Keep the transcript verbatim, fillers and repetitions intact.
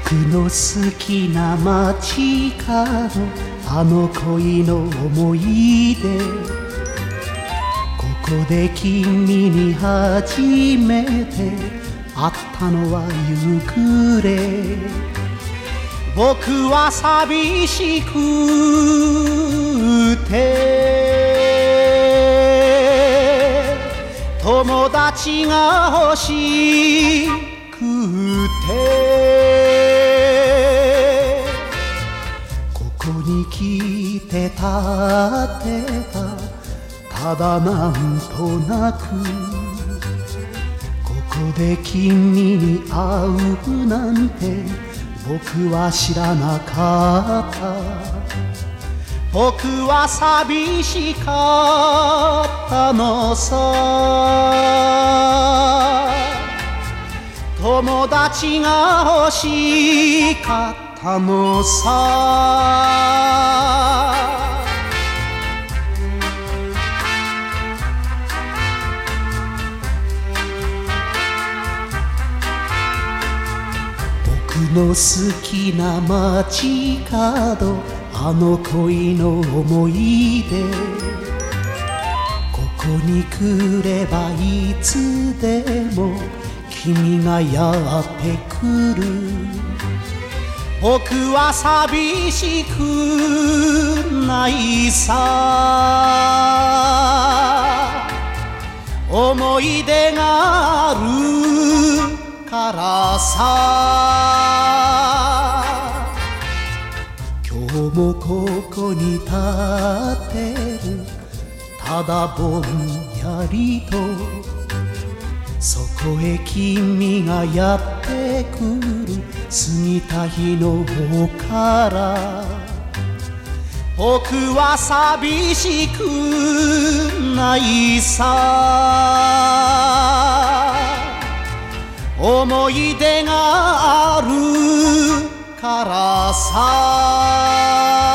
僕の好きな街角、あの恋の思い出、ここで君に初めて会ったのは夕暮れ。僕は寂しくて友達が欲しくて、ここに来て立ってた、ただなんとなくここで君に会うなんて僕は知らなかった。僕は寂しかったのさ。友達が欲しかったのさ。僕の好きな街角、あの恋の思い出、ここに来ればいつでも君がやってくる。僕は寂しくないさ。思い出があるからさ。今日もここに立ってる、ただぼんやりと。そこへ君がやってくる、過ぎた日の方から。僕は寂しくないさ。思い出があるからさ。